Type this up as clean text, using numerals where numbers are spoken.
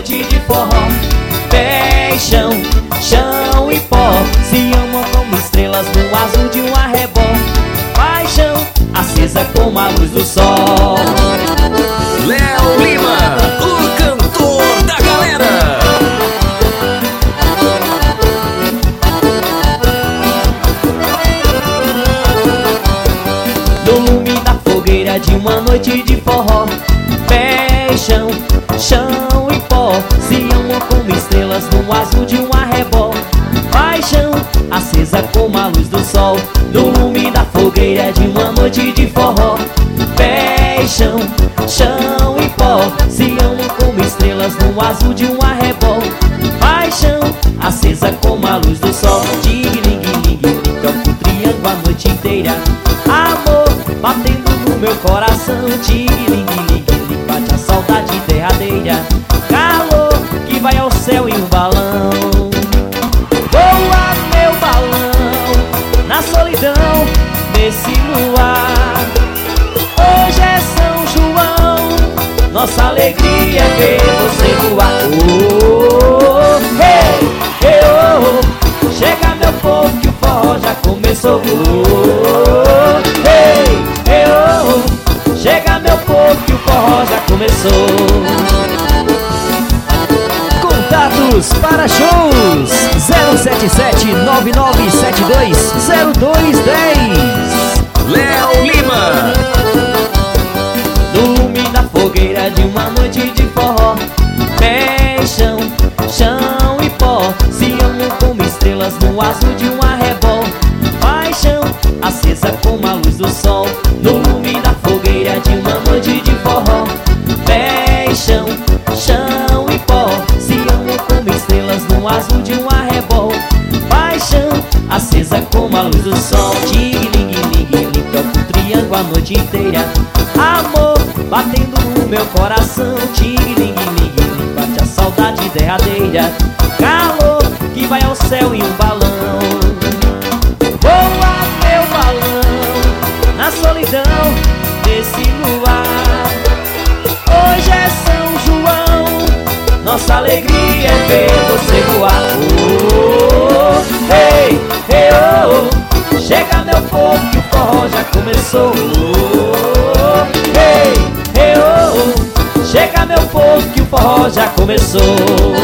noite de forró. Pé e chão, chão e pó, se amam como estrelas no azul de um arrebol. Paixão acesa como a luz do sol. Léo Lima, o cantor da galera. No lume da fogueira de uma noite de forró. Pé e chão, chão e pó, se amam como estrelas no azul de um arrebol. Paixão acesa como a luz do sol. No lume da fogueira de uma noite de forró. Pé e chão, chão e pó, se amam como estrelas no azul de um arrebol. Paixão acesa como a luz do sol. Tig-ling-ling-ling, toca o triângulo a noite inteira. Amor batendo no meu coração. Tig-ling-ling-ling, bate a saudade derradeira. Calor que vai ao céu em um balão. Voa meu balão na solidão, nesse luar. Hoje é São João, nossa alegria é ver você voar. Oh, hey, hey, oh, chega meu povo que o forró já começou. Oh, hey, hey, oh, chega meu povo que o forró já começou. Contatos para shows 077-9972-0210. Léo Lima. No lume da fogueira de uma noite de forró. Pé e chão, chão e pó, se amam como estrelas no azul de um arrebol. Paixão acesa como a luz do sol. No lume da fogueira de uma noite de forró. Pé e chão, chão e pó, se amam como estrelas no azul de um arrebol. Paixão acesa como a luz do sol. Tig-ling-ling-ling, toca o triângulo a noite inteira. Amor batendo no meu coração. Tig-ling-ling-ling, bate a saudade derradeira. Calor que vai ao céu em um balão. Voa meu balão na solidão, nesse luar. Hoje é São João, nossa alegria é ver você voar. Oh, hey, hey, oh, chega meu povo que o forró já começou. Oh, hey, hey, oh, chega meu povo que o forró já começou.